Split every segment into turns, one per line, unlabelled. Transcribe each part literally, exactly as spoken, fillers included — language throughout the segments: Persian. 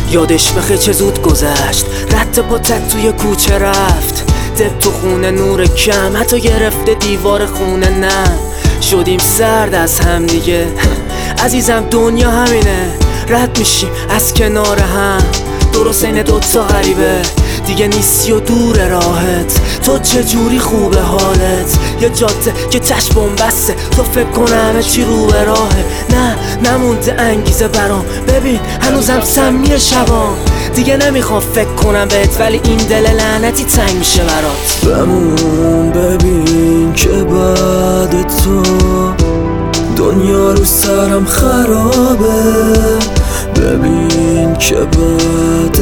یادش بخیر چه زود گذشت، رد پاتت توی کوچه رفت، دب تو خونه نور کم، حتی گرفته دیوار خونه نم. شدیم سرد از هم دیگه عزیزم، دنیا همینه، رد میشیم از کنار هم، درست این دوتا غریبه دیگه نیستی و دور راحت. تو چجوری خوبه حالت؟ یه جاده که تش بومبسته، تو فکر کنم همه چی رو به راهه. نه نمونده انگیزه برام، ببین هنوزم سمی شبام، دیگه نمیخوام فکر کنم بهت، ولی این دل لعنتی تنگ میشه برات.
بمون ببین که بعد تو دنیا رو سرم خرابه، ببین که بعد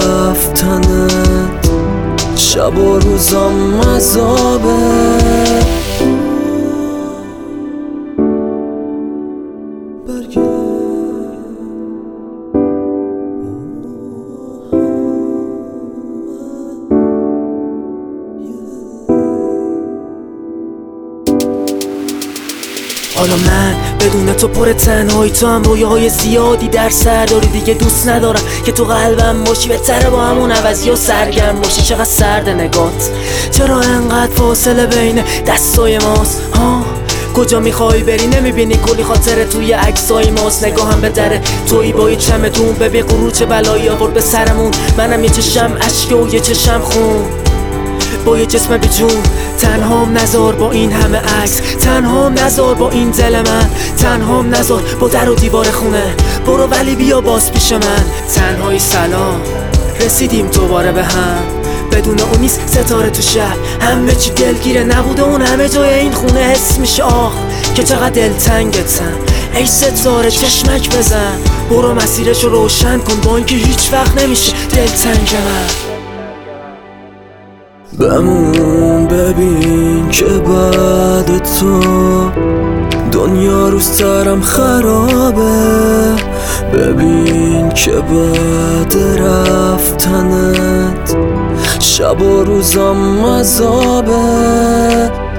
رفتنت شب و روزم عذابه.
حالا من بدون تو پر تنهایی، تو هم رویاهای زیادی در سر داری، دیگه دوست ندارم که تو قلبم باشی، بهتره با همون عوضی و سرگرم باشی. چقدر سرد نگات، چرا انقدر فاصله بین دستای ماست ها؟ کجا میخوای بری؟ نمیبینی کلی خاطره توی عکسای ماست؟ نگاهم به دره توی با یه چمدون، ببین غرور چه بلایی آورد به سرمون. منم یه چشم اشک و یه چشم خون، با یه جسم بیجون. تنهام نذار با این همه عکس، تنهام نذار با این دل من، تنهام نذار با در و دیوار خونه. برو ولی بیا باز پیش من. تنهایی سلام، رسیدیم دوباره به هم، بدون اون نیست ستاره تو شهر، همه چی دلگیره نبوده اون همه جای این خونه. حس میشه آخ که چقدر دلتنگتم، ای ستاره چشمک بزن، برو مسیرشو روشن کن، با اینکه هیچ وقت نمیشه دلتنگ من.
بمون ببین که بعد تو دنیا رو سرم خرابه، ببین که بعد رفتنت شب و روزم عذابه.